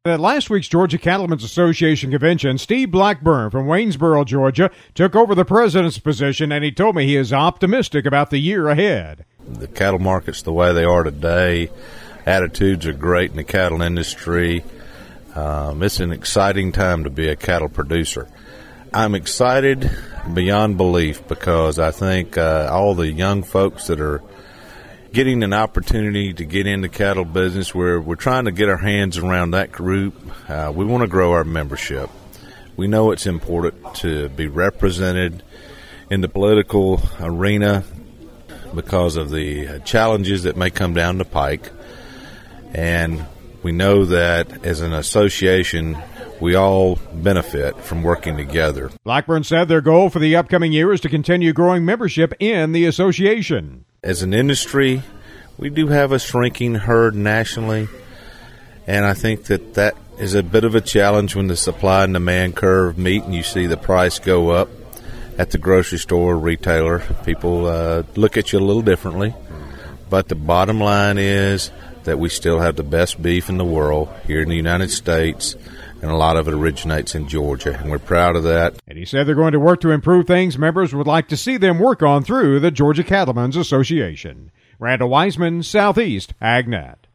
At last week's Georgia Cattlemen's Association convention, Steve Blackburn from Waynesboro, Georgia, took over the president's position, and he told me he is optimistic about the year ahead. The cattle markets the way they are today, attitudes are great in the cattle industry. It's an exciting time to be a cattle producer. I'm excited beyond belief because I think all the young folks that are getting an opportunity to get into cattle business, we're trying to get our hands around that group. We want to grow our membership. We know it's important to be represented in the political arena because of the challenges that may come down the pike. And we know that as an association, we all benefit from working together. Blackburn said their goal for the upcoming year is to continue growing membership in the association. As an industry, we do have a shrinking herd nationally, and I think that is a bit of a challenge when the supply and demand curve meet and you see the price go up at the grocery store or retailer. People look at you a little differently, but the bottom line is that we still have the best beef in the world here in the United States, and a lot of it originates in Georgia, and we're proud of that. And he said they're going to work to improve things members would like to see them work on through the Georgia Cattlemen's Association. Randall Wiseman, Southeast AgNet.